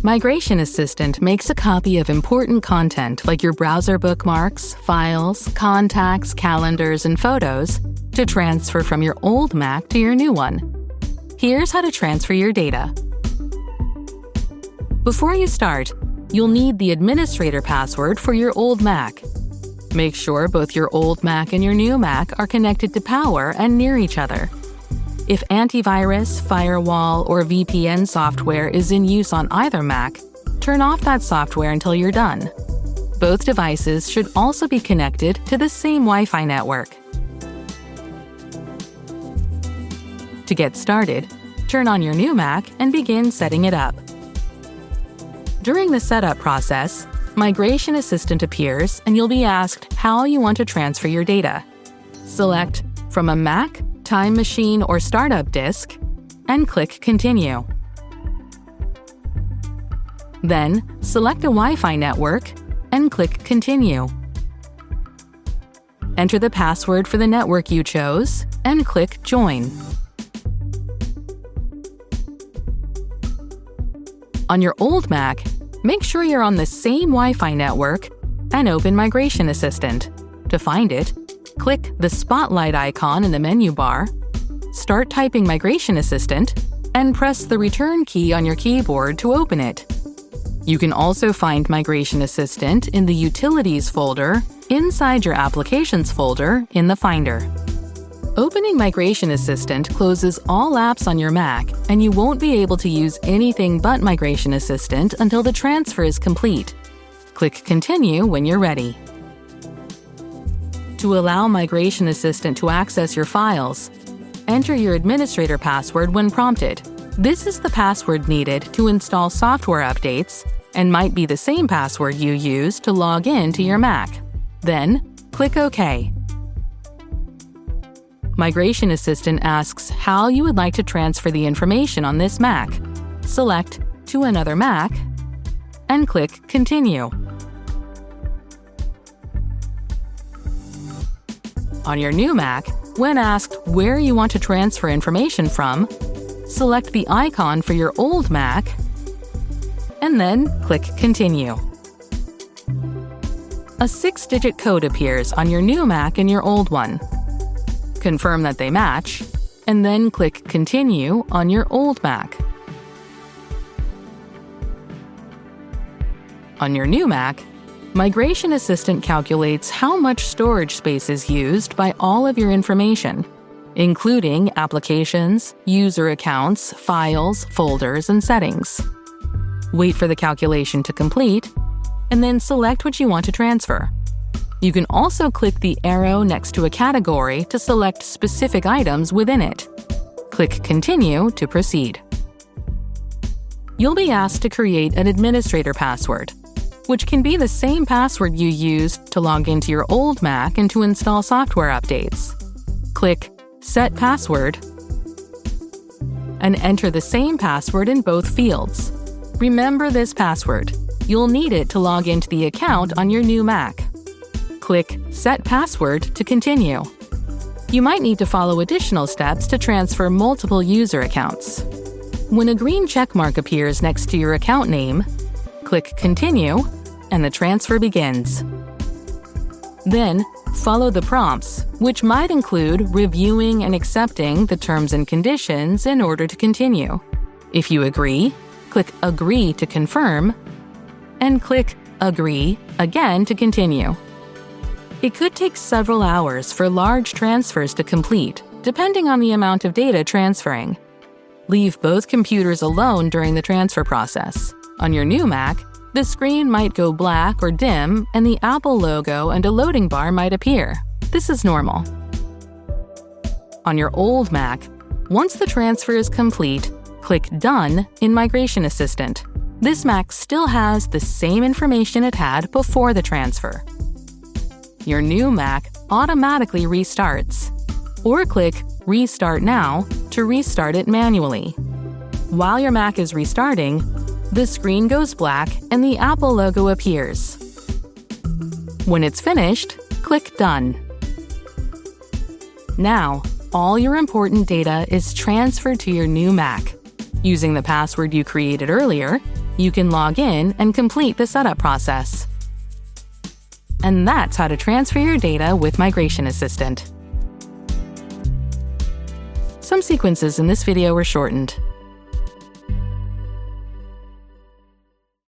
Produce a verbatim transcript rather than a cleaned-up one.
Migration Assistant makes a copy of important content like your browser bookmarks, files, contacts, calendars, and photos to transfer from your old Mac to your new one. Here's how to transfer your data. Before you start, you'll need the administrator password for your old Mac. Make sure both your old Mac and your new Mac are connected to power and near each other. If antivirus, firewall, or V P N software is in use on either Mac, turn off that software until you're done. Both devices should also be connected to the same Wi-Fi network. To get started, turn on your new Mac and begin setting it up. During the setup process, Migration Assistant appears and you'll be asked how you want to transfer your data. Select from a Mac, Time Machine, or Startup Disk, and click Continue. Then, select a Wi-Fi network and click Continue. Enter the password for the network you chose and click Join. On your old Mac, make sure you're on the same Wi-Fi network and open Migration Assistant. To find it, click the spotlight icon in the menu bar, start typing Migration Assistant, and press the Return key on your keyboard to open it. You can also find Migration Assistant in the Utilities folder inside your Applications folder in the Finder. Opening Migration Assistant closes all apps on your Mac, and you won't be able to use anything but Migration Assistant until the transfer is complete. Click Continue when you're ready. To allow Migration Assistant to access your files, enter your administrator password when prompted. This is the password needed to install software updates and might be the same password you use to log in to your Mac. Then, click OK. Migration Assistant asks how you would like to transfer the information on this Mac. Select to another Mac and click Continue. On your new Mac, when asked where you want to transfer information from, select the icon for your old Mac and then click Continue. A six-digit code appears on your new Mac and your old one. Confirm that they match, and then click Continue on your old Mac. On your new Mac, Migration Assistant calculates how much storage space is used by all of your information, including applications, user accounts, files, folders, and settings. Wait for the calculation to complete, and then select what you want to transfer. You can also click the arrow next to a category to select specific items within it. Click Continue to proceed. You'll be asked to create an administrator password, which can be the same password you used to log into your old Mac and to install software updates. Click Set Password and enter the same password in both fields. Remember this password. You'll need it to log into the account on your new Mac. Click Set Password to continue. You might need to follow additional steps to transfer multiple user accounts. When a green checkmark appears next to your account name, click Continue, and the transfer begins. Then, follow the prompts, which might include reviewing and accepting the terms and conditions in order to continue. If you agree, click Agree to confirm, and click Agree again to continue. It could take several hours for large transfers to complete, depending on the amount of data transferring. Leave both computers alone during the transfer process. On your new Mac, the screen might go black or dim, and the Apple logo and a loading bar might appear. This is normal. On your old Mac, once the transfer is complete, click Done in Migration Assistant. This Mac still has the same information it had before the transfer. Your new Mac automatically restarts. Or click Restart Now to restart it manually. While your Mac is restarting, the screen goes black and the Apple logo appears. When it's finished, click Done. Now, all your important data is transferred to your new Mac. Using the password you created earlier, You can log in and complete the setup process. And that's how to transfer your data with Migration Assistant. Some sequences in this video were shortened.